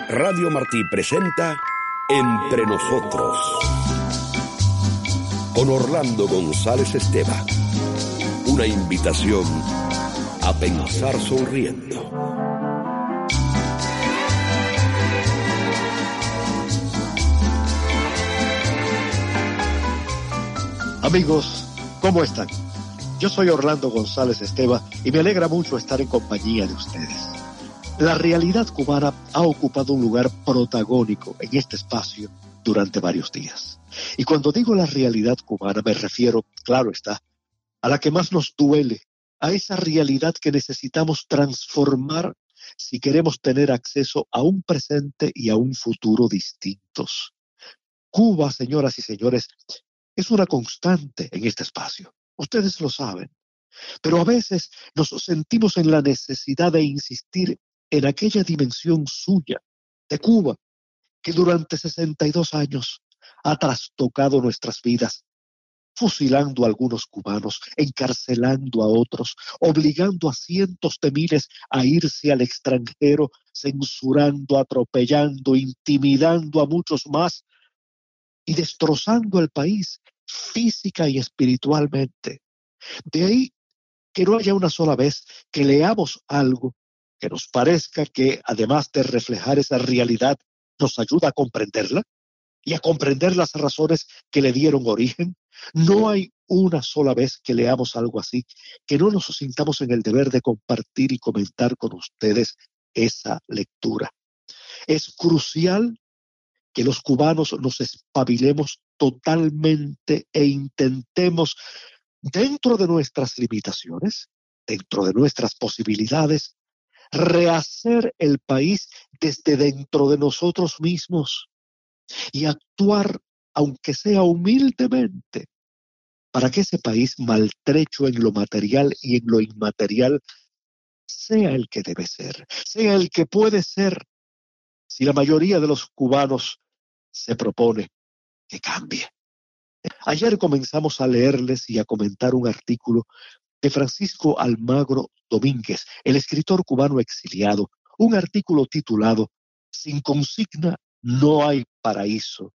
Radio Martí presenta Entre Nosotros con Orlando González Esteva. Una invitación a pensar sonriendo. Amigos, ¿cómo están? Yo soy Orlando González Esteva y me alegra mucho estar en compañía de ustedes. La realidad cubana ha ocupado un lugar protagónico en este espacio durante varios días. Y cuando digo la realidad cubana me refiero, claro está, a la que más nos duele, a esa realidad que necesitamos transformar si queremos tener acceso a un presente y a un futuro distintos. Cuba, señoras y señores, es una constante en este espacio. Ustedes lo saben. Pero a veces nos sentimos en la necesidad de insistir en aquella dimensión suya, de Cuba, que durante 62 años ha trastocado nuestras vidas, fusilando a algunos cubanos, encarcelando a otros, obligando a cientos de miles a irse al extranjero, censurando, atropellando, intimidando a muchos más y destrozando el país física y espiritualmente. De ahí que no haya una sola vez que leamos algo que nos parezca que, además de reflejar esa realidad, nos ayuda a comprenderla y a comprender las razones que le dieron origen. No hay una sola vez que leamos algo así que no nos sintamos en el deber de compartir y comentar con ustedes esa lectura. Es crucial que los cubanos nos espabilemos totalmente e intentemos, dentro de nuestras limitaciones, dentro de nuestras posibilidades, rehacer el país desde dentro de nosotros mismos y actuar, aunque sea humildemente, para que ese país maltrecho en lo material y en lo inmaterial sea el que debe ser, sea el que puede ser, si la mayoría de los cubanos se propone que cambie. Ayer comenzamos a leerles y a comentar un artículo de Francisco Almagro Domínguez, el escritor cubano exiliado, un artículo titulado "Sin consigna no hay paraíso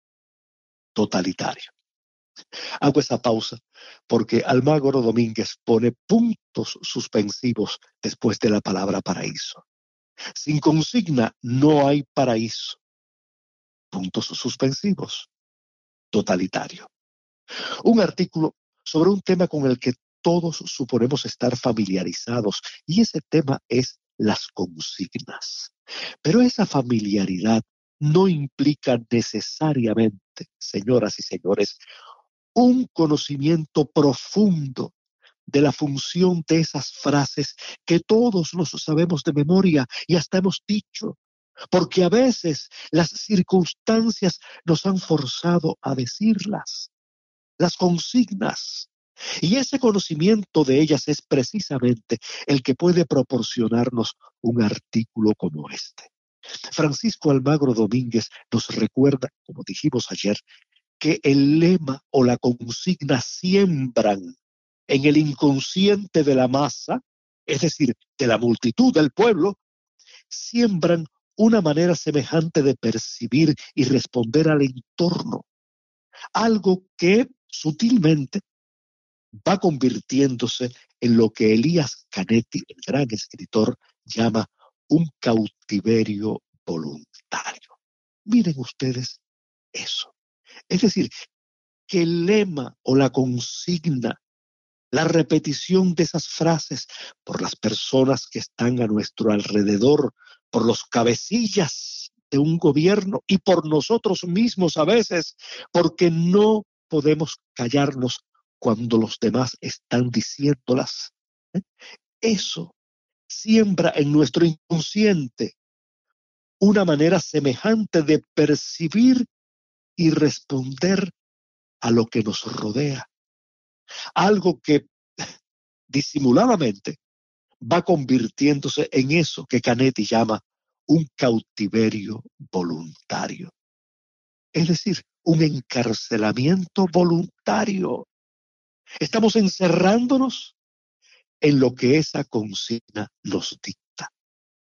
totalitario". Hago esa pausa porque Almagro Domínguez pone puntos suspensivos después de la palabra paraíso. Sin consigna no hay paraíso. Puntos suspensivos. Totalitario. Un artículo sobre un tema con el que todos suponemos estar familiarizados, y ese tema es las consignas. Pero esa familiaridad no implica necesariamente, señoras y señores, un conocimiento profundo de la función de esas frases que todos nos sabemos de memoria y hasta hemos dicho, porque a veces las circunstancias nos han forzado a decirlas. Las consignas. Y ese conocimiento de ellas es precisamente el que puede proporcionarnos un artículo como este. Francisco Almagro Domínguez nos recuerda, como dijimos ayer, que el lema o la consigna siembran en el inconsciente de la masa, es decir, de la multitud del pueblo, siembran una manera semejante de percibir y responder al entorno. Algo que sutilmente va convirtiéndose en lo que Elías Canetti, el gran escritor, llama un cautiverio voluntario. Miren ustedes eso. Es decir, que el lema o la consigna, la repetición de esas frases por las personas que están a nuestro alrededor, por los cabecillas de un gobierno y por nosotros mismos a veces, porque no podemos callarnos cuando los demás están diciéndolas. Eso siembra en nuestro inconsciente una manera semejante de percibir y responder a lo que nos rodea. Algo que disimuladamente va convirtiéndose en eso que Canetti llama un cautiverio voluntario. Es decir, un encarcelamiento voluntario. Estamos encerrándonos en lo que esa consigna nos dicta.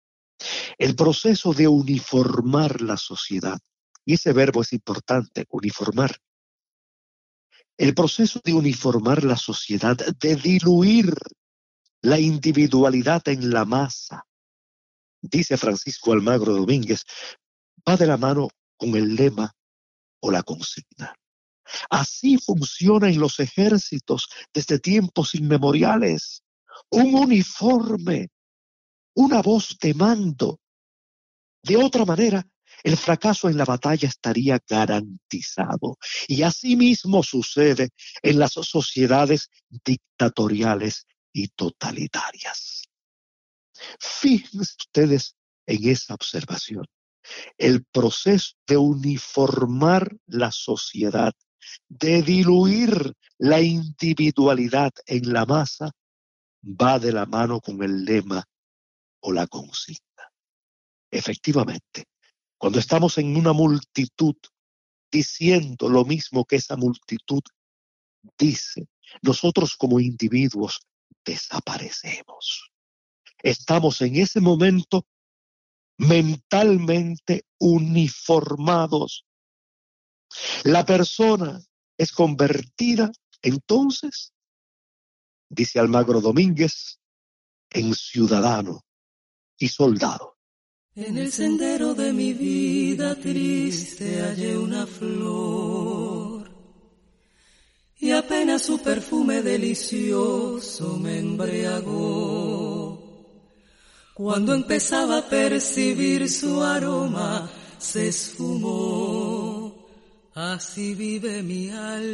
El proceso de uniformar la sociedad, y ese verbo es importante, uniformar. El proceso de uniformar la sociedad, de diluir la individualidad en la masa, dice Francisco Almagro Domínguez, va de la mano con el lema o la consigna. Así funciona en los ejércitos desde tiempos inmemoriales. Un uniforme, una voz de mando. De otra manera, el fracaso en la batalla estaría garantizado. Y asimismo sucede en las sociedades dictatoriales y totalitarias. Fíjense ustedes en esa observación. El proceso de uniformar la sociedad, de diluir la individualidad en la masa, va de la mano con el lema o la consigna. Efectivamente, cuando estamos en una multitud diciendo lo mismo que esa multitud dice, nosotros como individuos desaparecemos. Estamos en ese momento mentalmente uniformados. La persona es convertida, entonces, dice Almagro Domínguez, en ciudadano y soldado. En el sendero de mi vida triste hallé una flor y apenas su perfume delicioso me embriagó. Cuando empezaba a percibir su aroma se esfumó. Así vive mi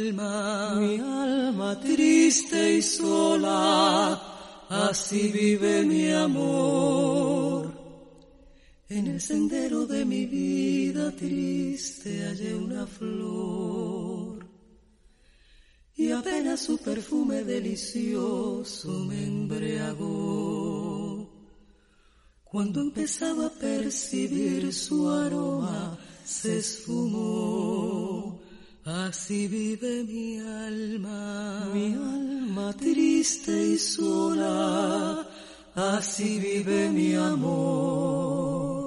alma triste y sola, así vive mi amor. En el sendero de mi vida triste hallé una flor y apenas su perfume delicioso me embriagó. Cuando empezaba a percibir su aroma se esfumó. Así vive mi alma triste y sola, así vive mi amor.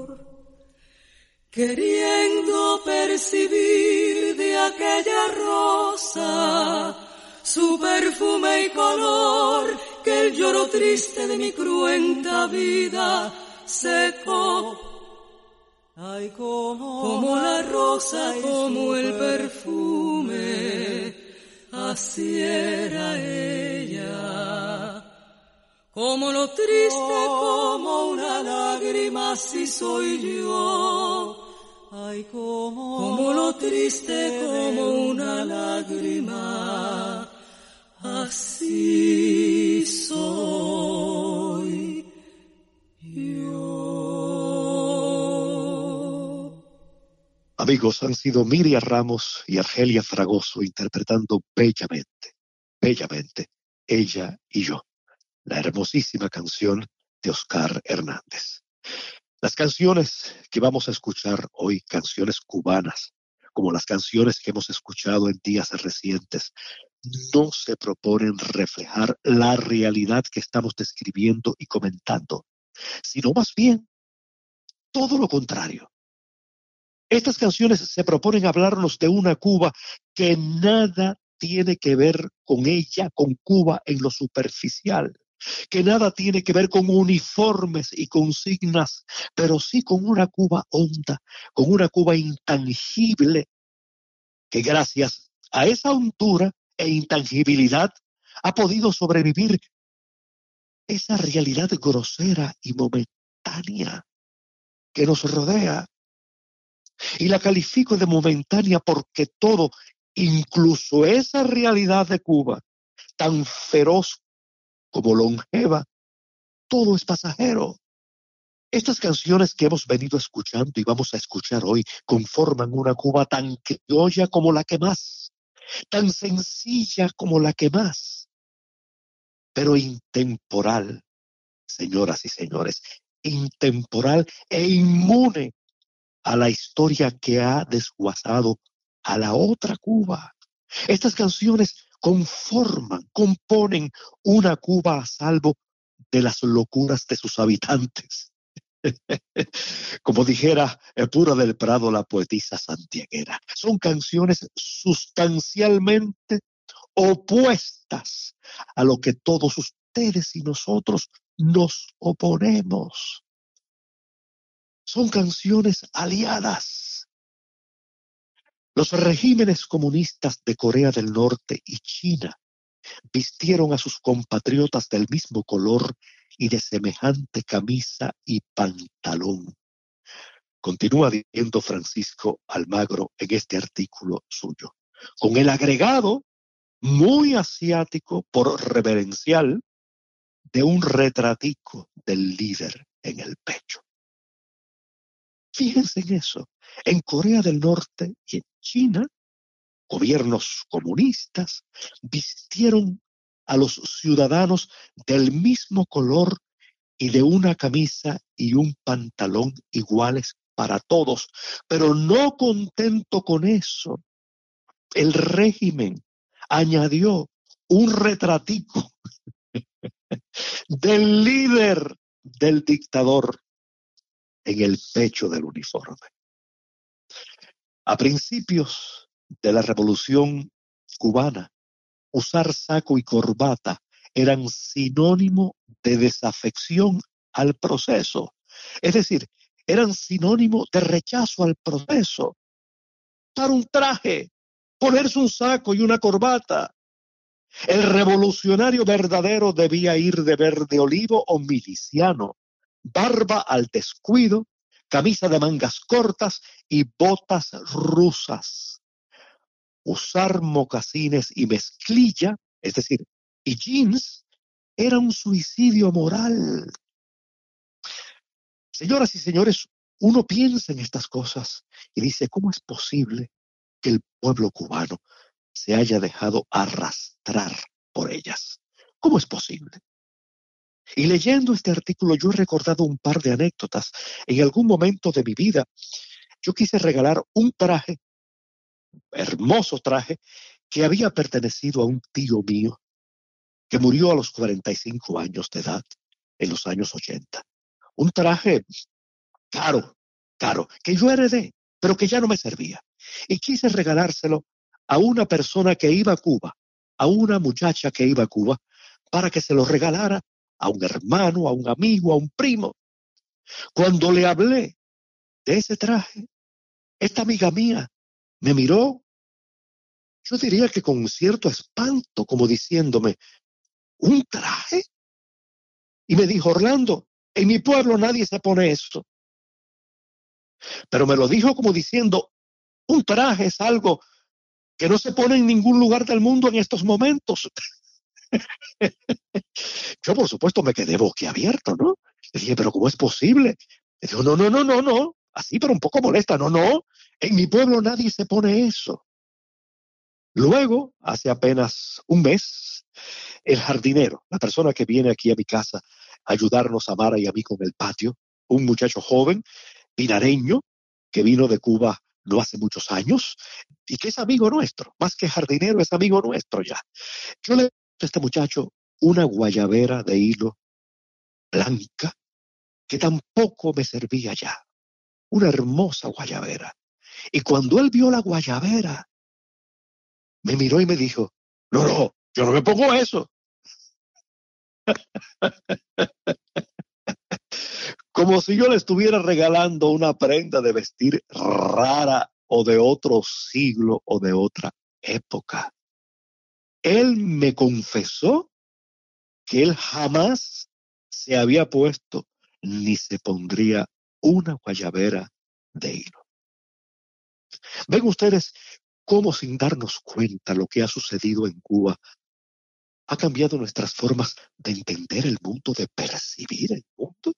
Queriendo percibir de aquella rosa su perfume y color, que el lloro triste de mi cruenta vida secó. Ay, como la rosa, como el perfume, así era ella. Como lo triste, como una lágrima, así soy yo. Ay, como lo triste, como una lágrima, así soy yo. Amigos, han sido Miriam Ramos y Argelia Fragoso interpretando bellamente, Ella y yo, la hermosísima canción de Oscar Hernández. Las canciones que vamos a escuchar hoy, canciones cubanas, como las canciones que hemos escuchado en días recientes, no se proponen reflejar la realidad que estamos describiendo y comentando, sino más bien todo lo contrario. Estas canciones se proponen hablarnos de una Cuba que nada tiene que ver con ella, con Cuba en lo superficial, que nada tiene que ver con uniformes y consignas, pero sí con una Cuba honda, con una Cuba intangible, que gracias a esa hondura e intangibilidad ha podido sobrevivir esa realidad grosera y momentánea que nos rodea. Y la califico de momentánea porque todo, incluso esa realidad de Cuba, tan feroz como longeva, todo es pasajero. Estas canciones que hemos venido escuchando y vamos a escuchar hoy conforman una Cuba tan criolla como la que más, tan sencilla como la que más, pero intemporal, señoras y señores, intemporal e inmune a la historia que ha desguazado a la otra Cuba. Estas canciones componen una Cuba a salvo de las locuras de sus habitantes. Como dijera Pura del Prado, la poetisa santiaguera. Son canciones sustancialmente opuestas a lo que todos ustedes y nosotros nos oponemos. Son canciones aliadas. Los regímenes comunistas de Corea del Norte y China vistieron a sus compatriotas del mismo color y de semejante camisa y pantalón. Continúa diciendo Francisco Almagro en este artículo suyo, con el agregado muy asiático por reverencial de un retratico del líder en el pecho. Fíjense en eso. En Corea del Norte y en China, gobiernos comunistas vistieron a los ciudadanos del mismo color y de una camisa y un pantalón iguales para todos. Pero no contento con eso, el régimen añadió un retratico del líder del dictador en el pecho del uniforme. A principios de la Revolución Cubana, usar saco y corbata eran sinónimo de desafección al proceso. Es decir, eran sinónimo de rechazo al proceso. Usar un traje, ponerse un saco y una corbata. El revolucionario verdadero debía ir de verde olivo o miliciano, barba al descuido, camisa de mangas cortas y botas rusas. Usar mocasines y mezclilla, es decir, y jeans, era un suicidio moral. Señoras y señores, uno piensa en estas cosas y dice, ¿cómo es posible que el pueblo cubano se haya dejado arrastrar por ellas? ¿Cómo es posible? Y leyendo este artículo yo he recordado un par de anécdotas. En algún momento de mi vida yo quise regalar un traje, hermoso traje, que había pertenecido a un tío mío que murió a los 45 años de edad, en los años 80. Un traje caro, que yo heredé, pero que ya no me servía. Y quise regalárselo a una persona que iba a Cuba, a una muchacha que iba a Cuba, para que se lo regalara a un hermano, a un amigo, a un primo. Cuando le hablé de ese traje, esta amiga mía me miró, yo diría que con cierto espanto, como diciéndome, ¿un traje? Y me dijo, Orlando, en mi pueblo nadie se pone eso. Pero me lo dijo como diciendo, un traje es algo que no se pone en ningún lugar del mundo en estos momentos. Yo, por supuesto, me quedé boquiabierto, ¿no? Le dije, ¿pero cómo es posible? Le dijo, no. Así, pero un poco molesta. No. En mi pueblo nadie se pone eso. Luego, hace apenas un mes, el jardinero, la persona que viene aquí a mi casa a ayudarnos a Mara y a mí con el patio, un muchacho joven, pinareño, que vino de Cuba no hace muchos años y que es amigo nuestro, más que jardinero, es amigo nuestro ya. Yo le puse a este muchacho una guayabera de hilo blanca que tampoco me servía ya, una hermosa guayabera. Y cuando él vio la guayabera, me miró y me dijo, no, yo no me pongo eso. Como si yo le estuviera regalando una prenda de vestir rara o de otro siglo o de otra época. Él me confesó que él jamás se había puesto ni se pondría una guayabera de hilo. Ven ustedes cómo sin darnos cuenta lo que ha sucedido en Cuba ha cambiado nuestras formas de entender el mundo, de percibir el mundo.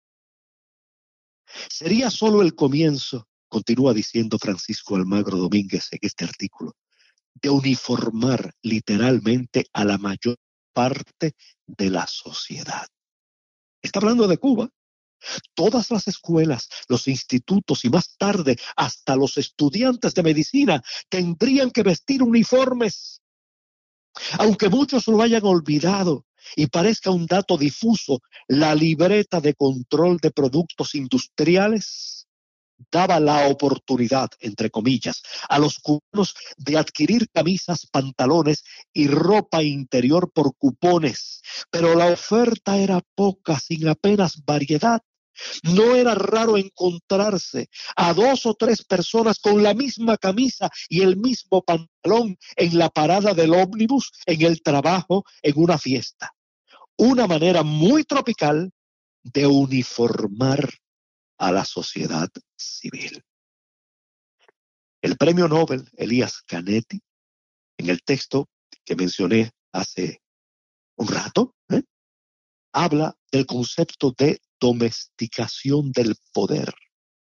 Sería solo el comienzo, continúa diciendo Francisco Almagro Domínguez en este artículo, de uniformar literalmente a la mayor parte de la sociedad. Está hablando de Cuba. Todas las escuelas, los institutos y más tarde hasta los estudiantes de medicina tendrían que vestir uniformes. Aunque muchos lo hayan olvidado, y parezca un dato difuso, la libreta de control de productos industriales daba la oportunidad, entre comillas, a los cubanos de adquirir camisas, pantalones y ropa interior por cupones, pero la oferta era poca, sin apenas variedad. No era raro encontrarse a 2 o 3 personas con la misma camisa y el mismo pantalón en la parada del ómnibus, en el trabajo, en una fiesta. Una manera muy tropical de uniformar a la sociedad civil. El premio Nobel Elías Canetti, en el texto que mencioné hace un rato, habla del concepto de domesticación del poder.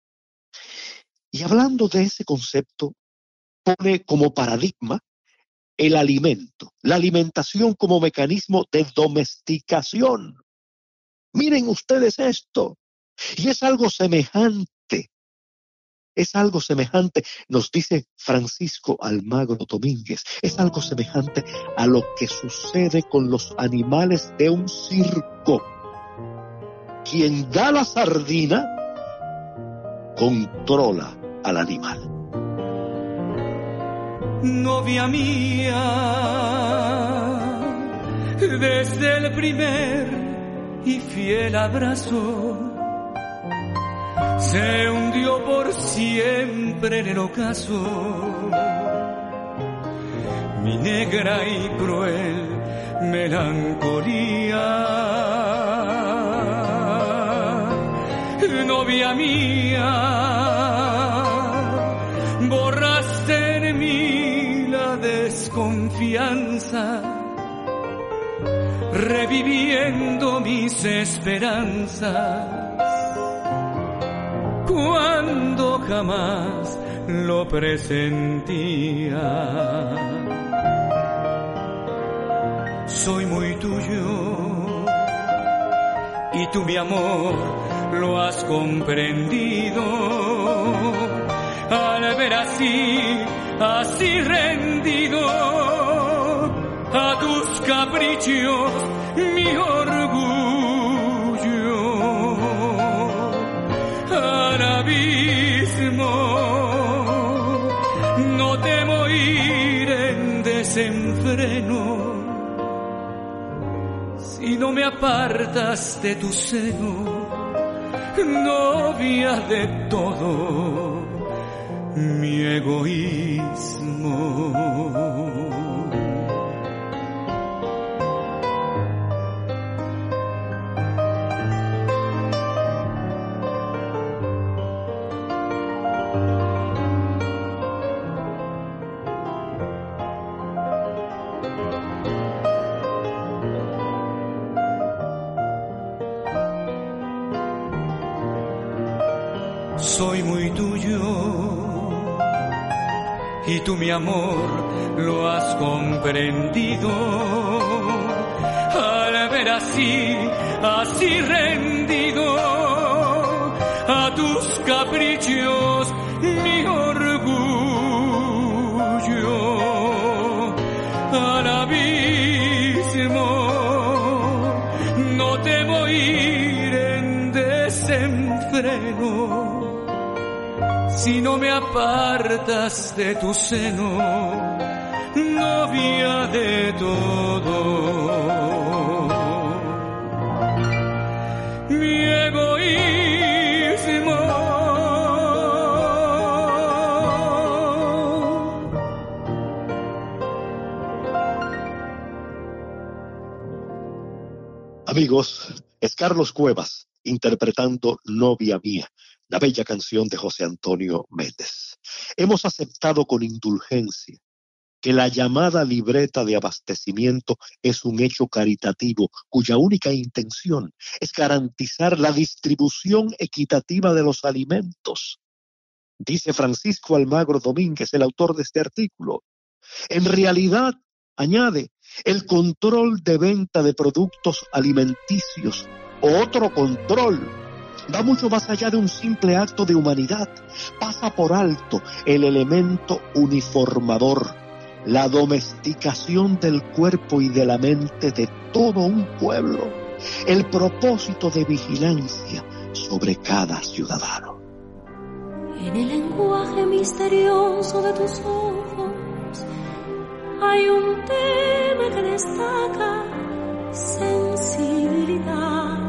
Y hablando de ese concepto, pone como paradigma el alimento, la alimentación como mecanismo de domesticación. Miren ustedes esto. Y es algo semejante, nos dice Francisco Almagro Domínguez, es algo semejante a lo que sucede con los animales de un circo. Quien da la sardina controla al animal. Novia mía, desde el primer y fiel abrazo, se hundió por siempre en el ocaso mi negra y cruel melancolía. Novia mía, borraste en mí la desconfianza, reviviendo mis esperanzas, cuando jamás lo presentía. Soy muy tuyo y tú, mi amor, lo has comprendido al ver así rendido a tus caprichos mi orgullo. Al abismo no temo ir en desenfreno si no me apartas de tu seno, novia de todo mi egoísmo. Soy muy tuyo y tú, mi amor, lo has comprendido al ver así rendido a tus caprichos mi orgullo. Al abismo no temo ir en desenfreno si no me apartas de tu seno, novia de todo mi egoísmo. Amigos, es Carlos Cuevas interpretando Novia Mía, la bella canción de José Antonio Méndez. Hemos aceptado con indulgencia que la llamada libreta de abastecimiento es un hecho caritativo cuya única intención es garantizar la distribución equitativa de los alimentos. Dice Francisco Almagro Domínguez, el autor de este artículo. En realidad, añade, el control de venta de productos alimenticios, otro control, va mucho más allá de un simple acto de humanidad. Pasa por alto el elemento uniformador, la domesticación del cuerpo y de la mente de todo un pueblo, el propósito de vigilancia sobre cada ciudadano. En el lenguaje misterioso de tus ojos hay un tema que destaca sensibilidad.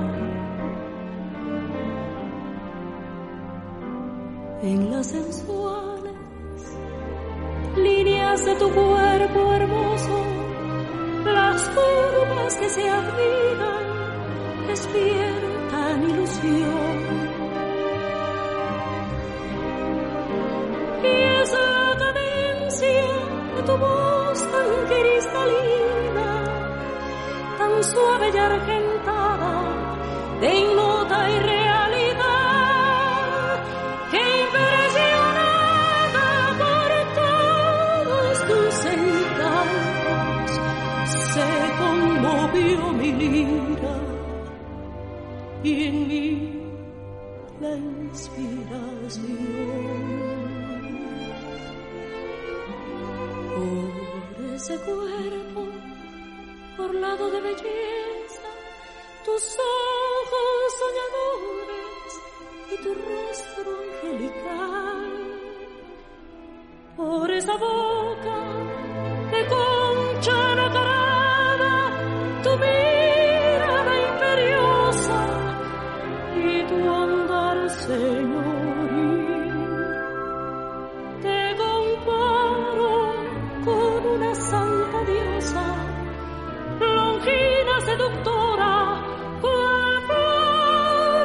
En las sensuales líneas de tu cuerpo hermoso, las curvas que se abrigan despiertan ilusión. Y es la cadencia de tu voz tan cristalina, tan suave y argentada, de innota y realidad, que impresionada por todos tus encantos, se conmovió mi lira y en mí la inspiración. Por ese cuerpo orlado de belleza, tus ojos soñadores y tu rostro angelical. Por esa boca de concha nacarada, tu mirada imperiosa y tu andar señoril. Te comparo con una santa diosa, longina seductora, cual flor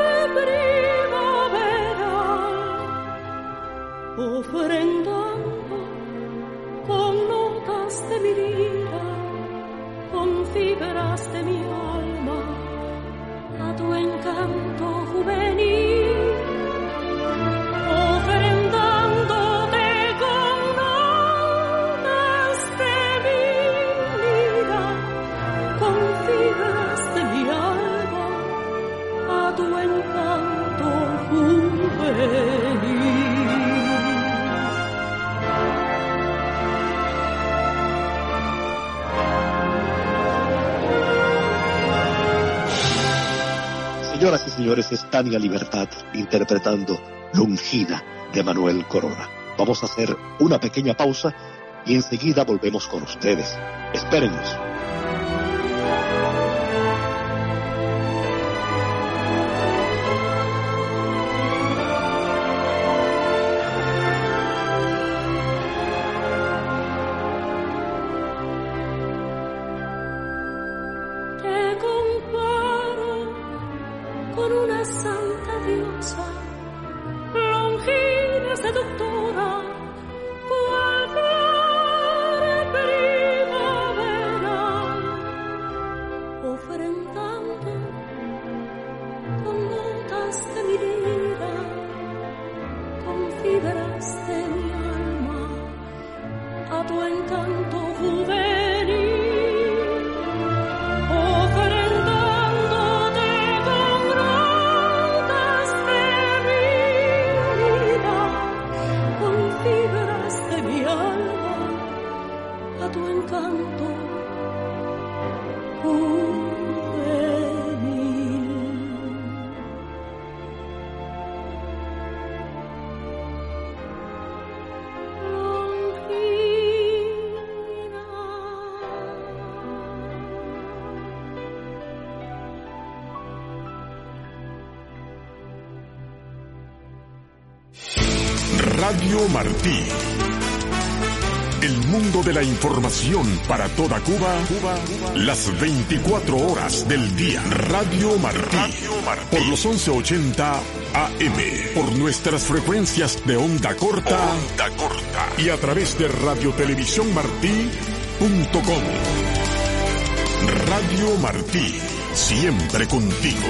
primaveral, ofrendando con notas de mi lira, con fibras de mi alma, a tu encanto juvenil. Señoras y señores, es Tania Libertad interpretando Longina de Manuel Corona. Vamos a hacer una pequeña pausa y enseguida volvemos con ustedes. Espérennos. Radio Martí. El mundo de la información para toda Cuba, las 24 horas del día. Radio Martí. Por los 1180 AM. Por nuestras frecuencias de onda corta. Y a través de radiotelevisiónmartí.com. Radio Martí. Siempre contigo.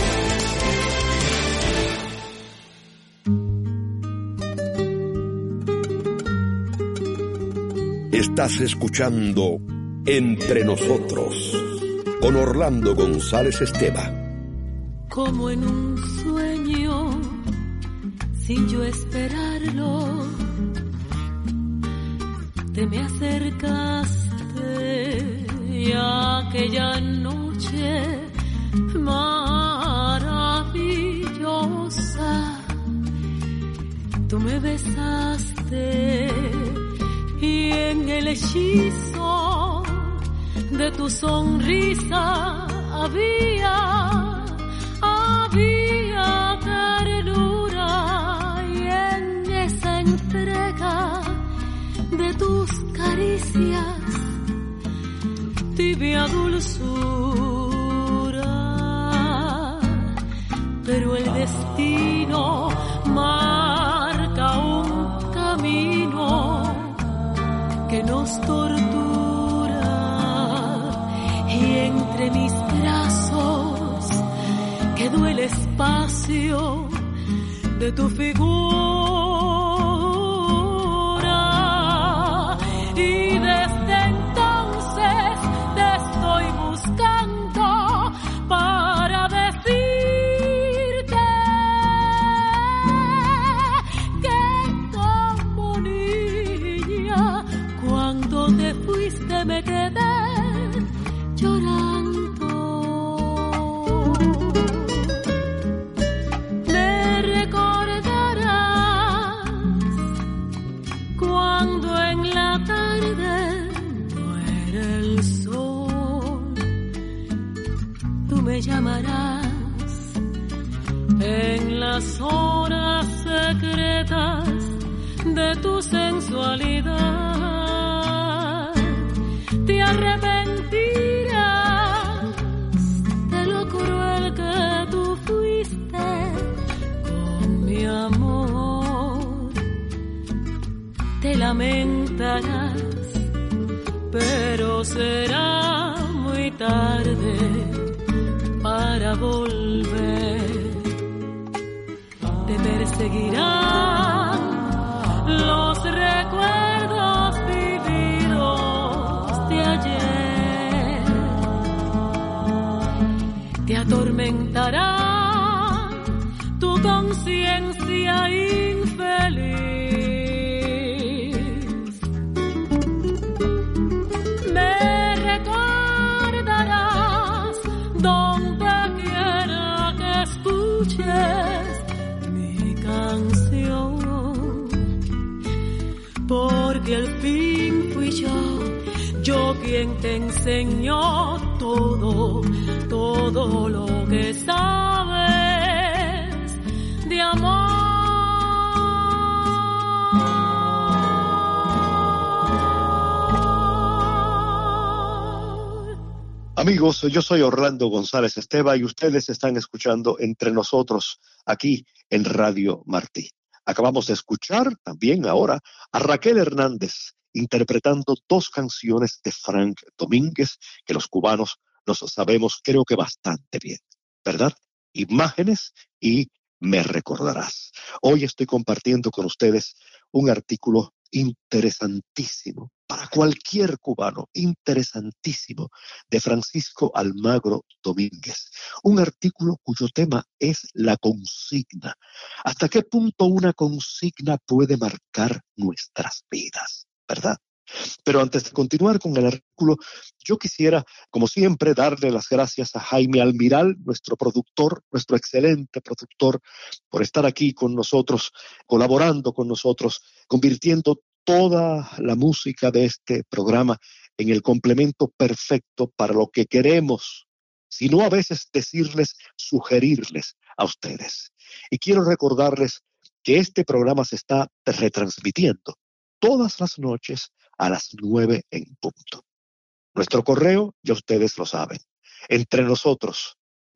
Estás escuchando Entre Nosotros con Orlando González Esteva. Como en un sueño, sin yo esperarlo, te me acercaste y aquella noche maravillosa tú me besaste y en el hechizo de tu sonrisa había ternura y en esa entrega de tus caricias tibia dulzura, pero el destino marca un camino que nos tortura y entre mis brazos quedó el espacio de tu figura y desde entonces te estoy buscando para decirte que como niña cuando te fuiste me quedé llorando. Me recordarás cuando en la tarde muere el sol. Tú me llamarás en las horas secretas de tu sensualidad. Te arrepentirás de lo cruel que tú fuiste con mi amor. Te lamentarás, pero será muy tarde para volver. Te perseguirán los recuerdos vividos de ayer. Te atormentará tu conciencia infeliz. Me recordarás donde quiera que escuches mi canción, porque al fin fui yo quien te enseñó todo lo que sabes de amor. Amigos, yo soy Orlando González Esteva y ustedes están escuchando Entre Nosotros aquí en Radio Martí. Acabamos de escuchar también ahora a Raquel Hernández interpretando dos canciones de Frank Domínguez que los cubanos nos sabemos creo que bastante bien, ¿verdad? Imágenes y Me recordarás. Hoy estoy compartiendo con ustedes un artículo interesantísimo para cualquier cubano, interesantísimo, de Francisco Almagro Domínguez. Un artículo cuyo tema es la consigna. ¿Hasta qué punto una consigna puede marcar nuestras vidas? ¿Verdad? Pero antes de continuar con el artículo, yo quisiera, como siempre, darle las gracias a Jaime Almiral, nuestro productor, nuestro excelente productor, por estar aquí con nosotros, colaborando con nosotros, convirtiendo toda la música de este programa en el complemento perfecto para lo que queremos, si no a veces decirles, sugerirles a ustedes. Y quiero recordarles que este programa se está retransmitiendo todas las noches a las 9 en punto. Nuestro correo, ya ustedes lo saben, entre nosotros,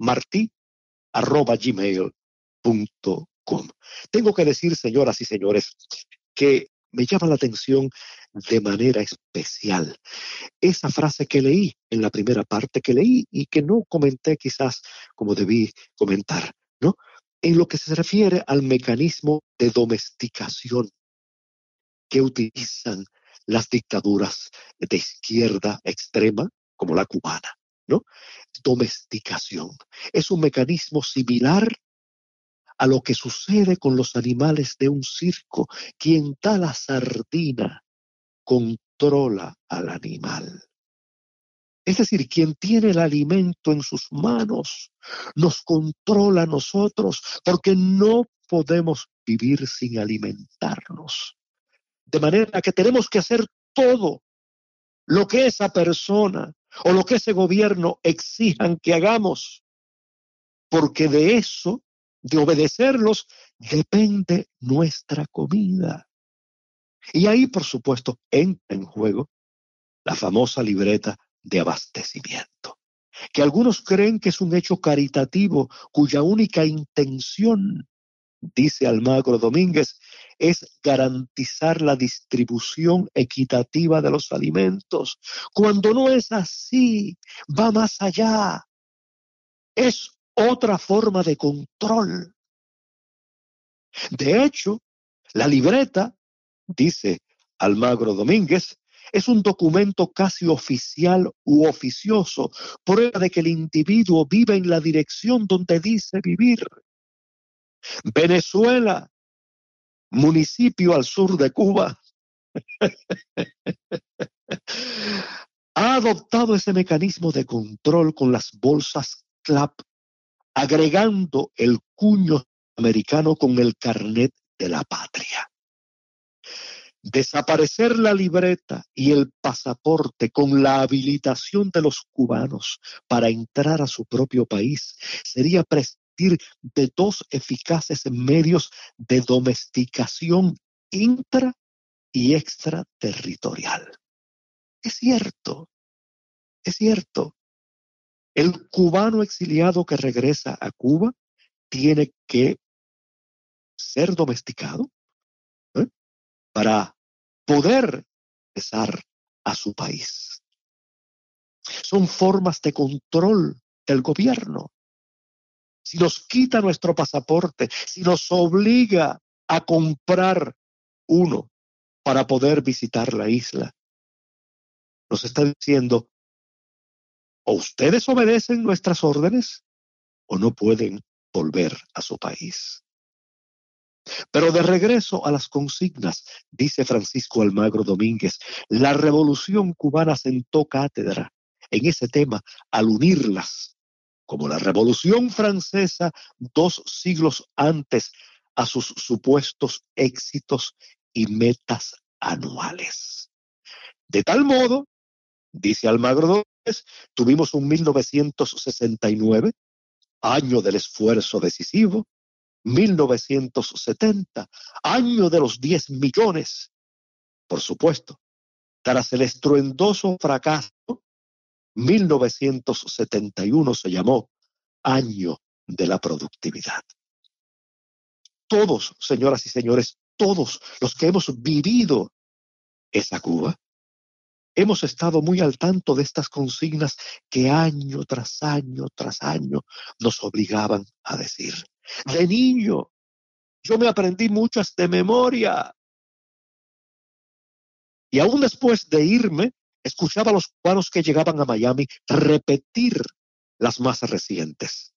marti@gmail.com. Tengo que decir, señoras y señores, que me llama la atención de manera especial esa frase que leí en la primera parte que leí y que no comenté quizás como debí comentar, ¿no? En lo que se refiere al mecanismo de domesticación que utilizan las dictaduras de izquierda extrema, como la cubana, ¿no? Domesticación. Es un mecanismo similar a lo que sucede con los animales de un circo. Quien da la sardina con controla al animal. Es decir, quien tiene el alimento en sus manos nos controla a nosotros, porque no podemos vivir sin alimentarnos. De manera que tenemos que hacer todo lo que esa persona o lo que ese gobierno exijan que hagamos, porque de eso, de obedecerlos, depende nuestra comida. Y ahí, por supuesto, entra en juego la famosa libreta de abastecimiento, que algunos creen que es un hecho caritativo cuya única intención, dice Almagro Domínguez, es garantizar la distribución equitativa de los alimentos, cuando no es así, va más allá. Es otra forma de control. De hecho, la libreta, dice Almagro Domínguez, es un documento casi oficial u oficioso, prueba de que el individuo vive en la dirección donde dice vivir. Venezuela, municipio al sur de Cuba, ha adoptado ese mecanismo de control con las bolsas CLAP, agregando el cuño americano con el carnet de la patria. Desaparecer la libreta y el pasaporte con la habilitación de los cubanos para entrar a su propio país sería prescindir de dos eficaces medios de domesticación intra y extraterritorial. Es cierto. El cubano exiliado que regresa a Cuba tiene que ser domesticado para poder regresar a su país. Son formas de control del gobierno. Si nos quita nuestro pasaporte, si nos obliga a comprar uno para poder visitar la isla, nos está diciendo, o ustedes obedecen nuestras órdenes o no pueden volver a su país. Pero de regreso a las consignas, dice Francisco Almagro Domínguez, la Revolución cubana sentó cátedra en ese tema al unirlas, como la Revolución Francesa 2 siglos antes, a sus supuestos éxitos y metas anuales. De tal modo, dice Almagro Domínguez, tuvimos un 1969, año del esfuerzo decisivo, 1970, año de los 10 millones. Por supuesto, tras el estruendoso fracaso, 1971 se llamó año de la productividad. Todos, señoras y señores, todos los que hemos vivido esa Cuba, hemos estado muy al tanto de estas consignas que año tras año tras año nos obligaban a decir. De niño, yo me aprendí muchas de memoria. Y aún después de irme, escuchaba a los cubanos que llegaban a Miami repetir las más recientes.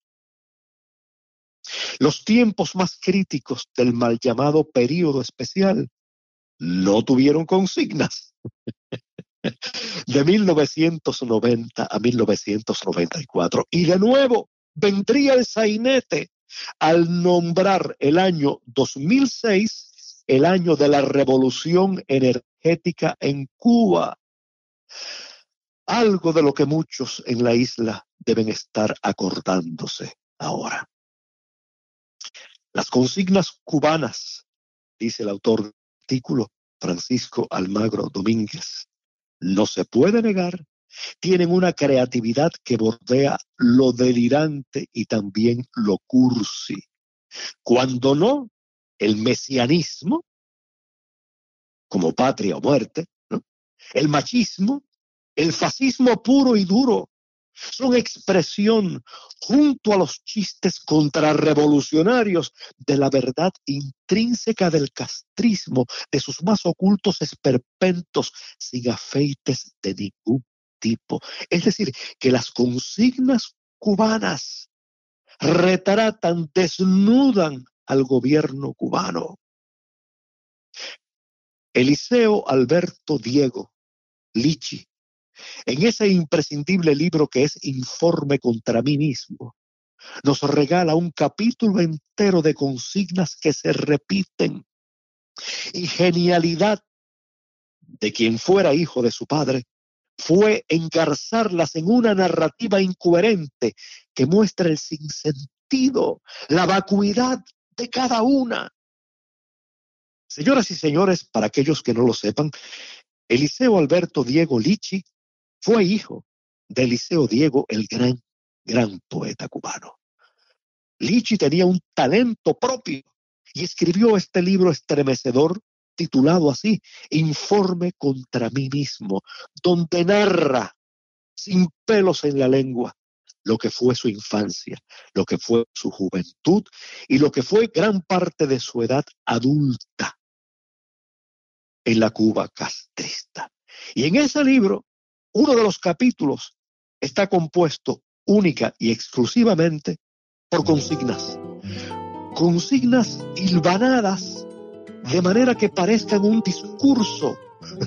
Los tiempos más críticos del mal llamado período especial no tuvieron consignas. De 1990 a 1994. Y de nuevo vendría el sainete al nombrar el año 2006 el año de la revolución energética en Cuba. Algo de lo que muchos en la isla deben estar acordándose ahora. Las consignas cubanas, dice el autor del artículo, Francisco Almagro Domínguez, no se puede negar, tienen una creatividad que bordea lo delirante y también lo cursi. Cuando no, el mesianismo, como patria o muerte, ¿no? El machismo, el fascismo puro y duro, son expresión, junto a los chistes contrarrevolucionarios, de la verdad intrínseca del castrismo, de sus más ocultos esperpentos, sin afeites de ningún tipo. Es decir, que las consignas cubanas retratan, desnudan al gobierno cubano. Eliseo Alberto Diego, Lichi, en ese imprescindible libro que es Informe contra mí mismo, nos regala un capítulo entero de consignas que se repiten y genialidad de quien fuera hijo de su padre fue engarzarlas en una narrativa incoherente que muestra el sinsentido, la vacuidad de cada una. Señoras y señores, para aquellos que no lo sepan, Eliseo Alberto Diego Lichi fue hijo de Eliseo Diego, el gran poeta cubano. Lichi tenía un talento propio y escribió este libro estremecedor titulado así, Informe contra mí mismo, donde narra sin pelos en la lengua lo que fue su infancia, lo que fue su juventud y lo que fue gran parte de su edad adulta en la Cuba castrista. Y en ese libro, uno de los capítulos está compuesto única y exclusivamente por consignas. Consignas hilvanadas de manera que parezcan un discurso.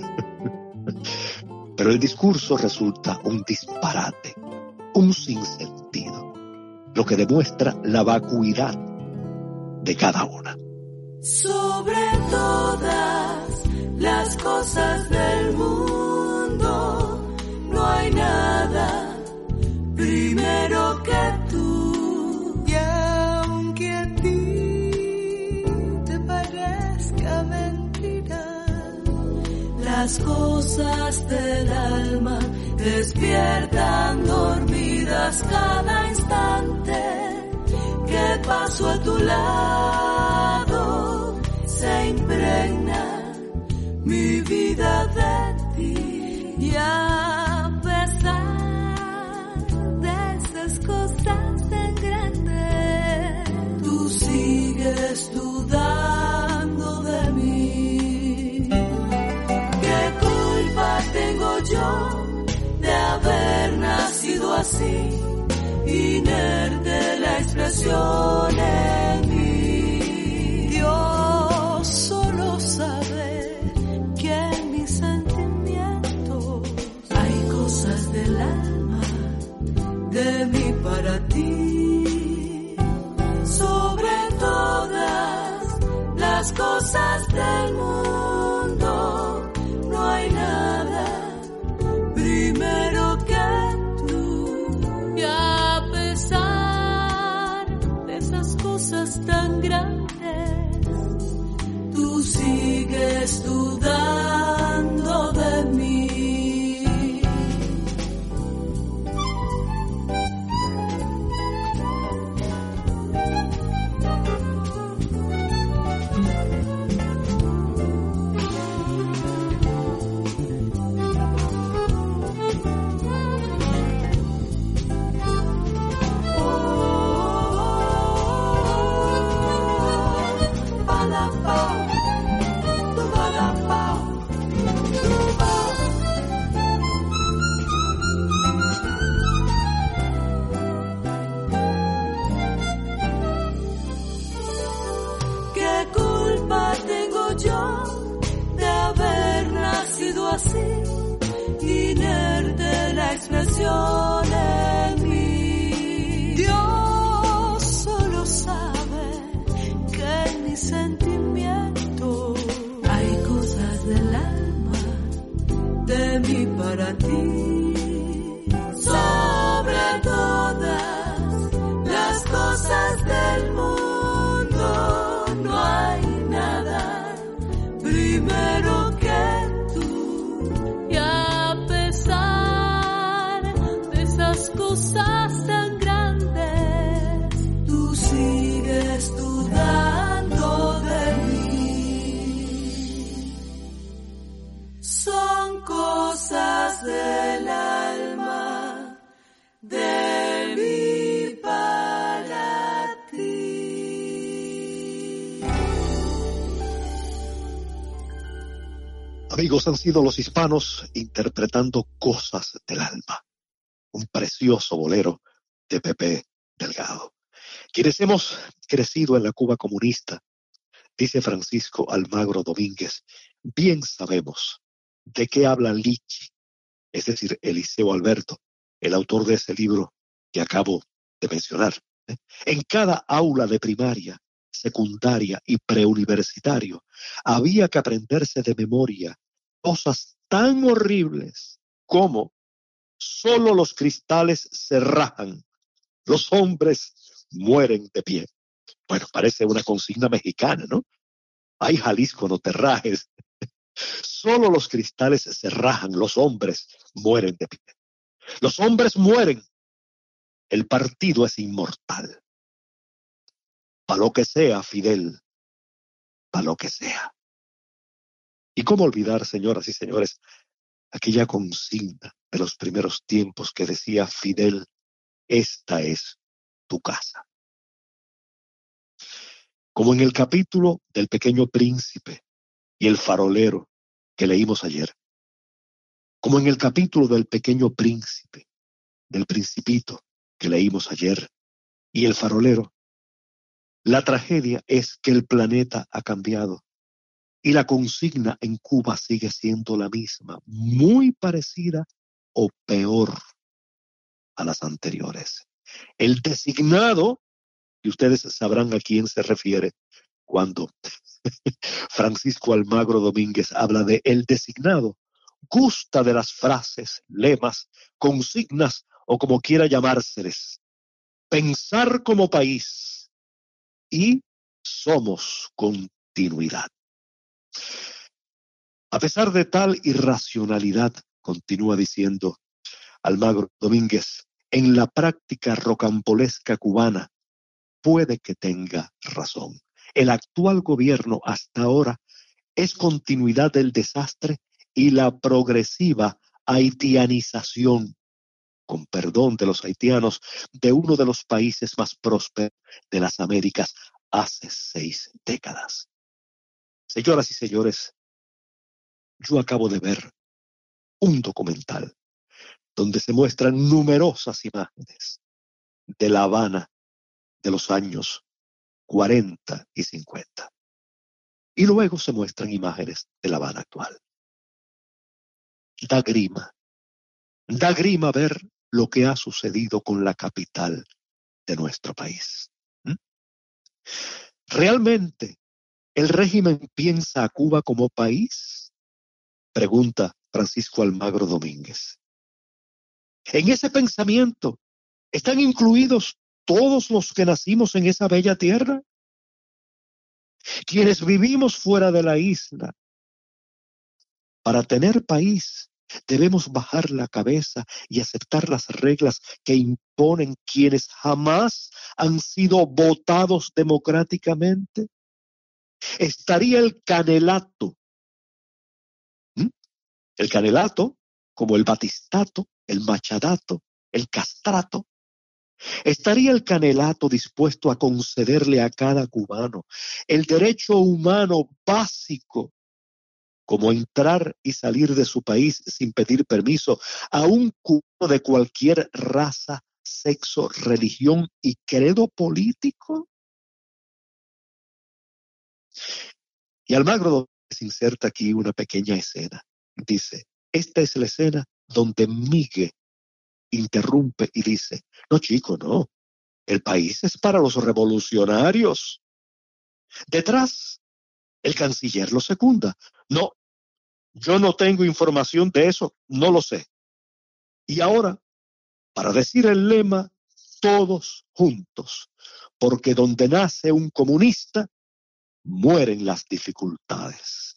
Pero el discurso resulta un disparate, un sinsentido, lo que demuestra la vacuidad de cada una. Sobre todas las cosas del mundo, no hay nada primero que tú. Y aunque a ti te parezca mentira, las cosas del alma despiertan dormidas cada instante que paso a tu lado, se impregna mi vida de ti. Y a pesar de esas cosas tan grandes, tú sigues dudando de mí. ¿Qué culpa tengo yo de haber nacido así? Inerte la expresión en mí. Dios solo sabe que en mis sentimientos hay cosas del alma, de mí para ti. Sobre todas las cosas del mundo, no hay nada primero que cosas tan grandes, tú sigues dudando de mí. Así, inerte la expresión en mí. Dios solo sabe que en mis sentimientos hay cosas del alma, de mí para ti. Sobre todas las cosas del mundo, no hay nada primero que cosas tan grandes, tú sigues dudando de mí. Son cosas del alma, de mí para ti. Amigos, han sido los hispanos interpretando Cosas del alma, un precioso bolero de Pepe Delgado. Quienes hemos crecido en la Cuba comunista, dice Francisco Almagro Domínguez, bien sabemos de qué habla Lichi es decir, Eliseo Alberto, el autor de ese libro que acabo de mencionar. En cada aula de primaria, secundaria y preuniversitario había que aprenderse de memoria cosas tan horribles como solo los cristales se rajan, los hombres mueren de pie. Bueno, parece una consigna mexicana, ¿no? Ay, Jalisco, no te rajes. Solo los cristales se rajan, los hombres mueren de pie. Los hombres mueren, el partido es inmortal. Pa' lo que sea, Fidel, pa' lo que sea. ¿Y cómo olvidar, señoras y señores, aquella consigna de los primeros tiempos que decía Fidel, esta es tu casa? Como en el capítulo del Pequeño Príncipe y el farolero que leímos ayer, como en el capítulo del Pequeño Príncipe, del Principito que leímos ayer, y el farolero, la tragedia es que el planeta ha cambiado y la consigna en Cuba sigue siendo la misma, muy parecida o peor a las anteriores. El designado, y ustedes sabrán a quién se refiere cuando Francisco Almagro Domínguez habla de el designado, gusta de las frases, lemas, consignas o como quiera llamárseles. Pensar como país y somos continuidad. A pesar de tal irracionalidad, continúa diciendo Almagro Domínguez, en la práctica rocambolesca cubana puede que tenga razón. El actual gobierno hasta ahora es continuidad del desastre y la progresiva haitianización, con perdón de los haitianos, de uno de los países más prósperos de las Américas hace 6 décadas. Señoras y señores, yo acabo de ver un documental donde se muestran numerosas imágenes de La Habana de los años 40 y 50. Y luego se muestran imágenes de La Habana actual. Da grima ver lo que ha sucedido con la capital de nuestro país. ¿Realmente el régimen piensa a Cuba como país? Pregunta Francisco Almagro Domínguez. En ese pensamiento están incluidos todos los que nacimos en esa bella tierra, quienes vivimos fuera de la isla. Para tener país debemos bajar la cabeza y aceptar las reglas que imponen quienes jamás han sido votados democráticamente. Estaría el canelato. El canelato, como el batistato, el machadato, el castrato. Estaría el canelato dispuesto a concederle a cada cubano el derecho humano básico, como entrar y salir de su país sin pedir permiso a un cubano de cualquier raza, sexo, religión y credo político? Y Almagro se inserta aquí una pequeña escena. Dice, esta es la escena donde Miguel interrumpe y dice, no chico, no, el país es para los revolucionarios. Detrás, el canciller lo secunda. No, yo no tengo información de eso, no lo sé. Y ahora, para decir el lema, todos juntos, porque donde nace un comunista, mueren las dificultades.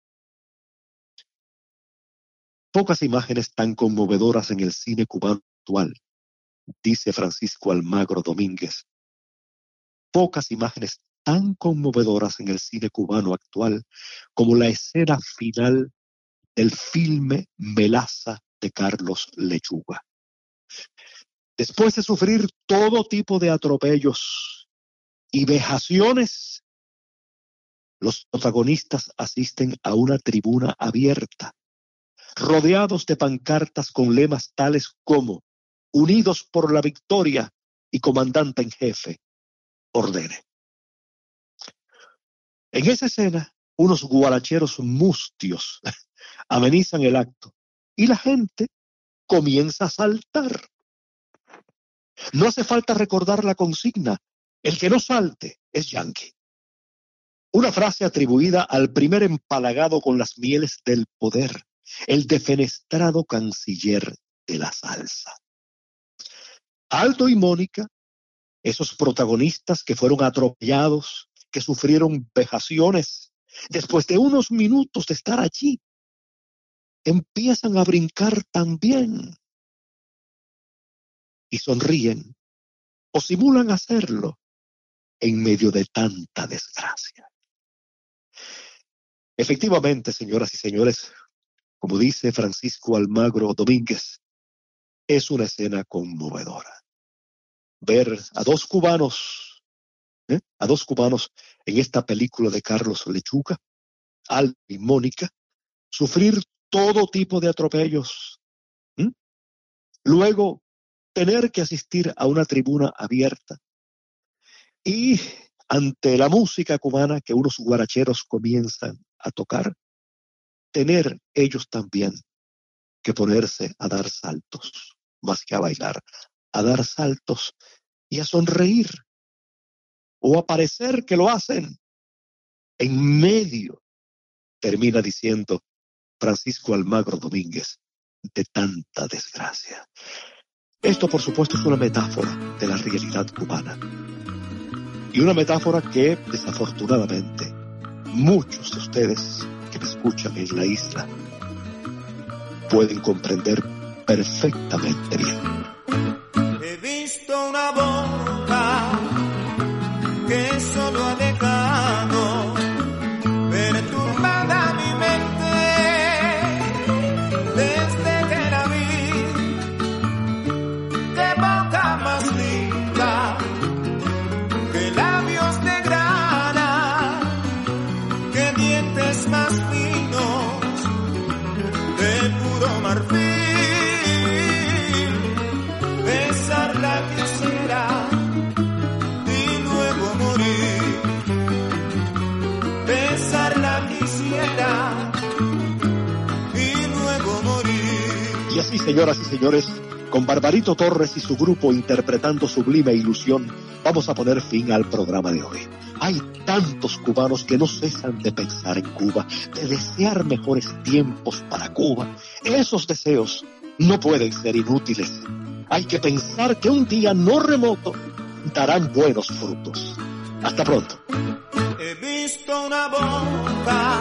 Pocas imágenes tan conmovedoras en el cine cubano actual, dice Francisco Almagro Domínguez. Pocas imágenes tan conmovedoras en el cine cubano actual como la escena final del filme Melaza de Carlos Lechuga. Después de sufrir todo tipo de atropellos y vejaciones, los protagonistas asisten a una tribuna abierta, rodeados de pancartas con lemas tales como Unidos por la victoria y comandante en jefe, ordene. En esa escena, unos guaracheros mustios amenizan el acto y la gente comienza a saltar. No hace falta recordar la consigna: el que no salte es yanqui. Una frase atribuida al primer empalagado con las mieles del poder, el defenestrado canciller de la salsa. Aldo y Mónica, esos protagonistas que fueron atropellados, que sufrieron vejaciones, después de unos minutos de estar allí, empiezan a brincar también y sonríen o simulan hacerlo en medio de tanta desgracia. Efectivamente, señoras y señores, como dice Francisco Almagro Domínguez, es una escena conmovedora. Ver a dos cubanos en esta película de Carlos Lechuga, Aldo y Mónica, sufrir todo tipo de atropellos. Luego, tener que asistir a una tribuna abierta y ante la música cubana que unos guaracheros comienzan a tocar, tener ellos también que ponerse a dar saltos, más que a bailar, a dar saltos y a sonreír o a parecer que lo hacen. En medio, termina diciendo Francisco Almagro Domínguez, de tanta desgracia. Esto, por supuesto, es una metáfora de la realidad cubana. Y una metáfora que, desafortunadamente, muchos de ustedes que me escuchan en la isla pueden comprender perfectamente bien. He visto una boca que solo ha dejado perturbada mi mente desde que la vi. Qué boca más linda, qué labios de grana, qué dientes más finos de puro marfil. Besarla quisiera y luego morir. Besarla quisiera y luego morir. Y así, señoras y señores, con Barbarito Torres y su grupo interpretando Sublime Ilusión, vamos a poner fin al programa de hoy. Hay tantos cubanos que no cesan de pensar en Cuba, de desear mejores tiempos para Cuba. Esos deseos no pueden ser inútiles. Hay que pensar que un día no remoto darán buenos frutos. Hasta pronto. He visto una boca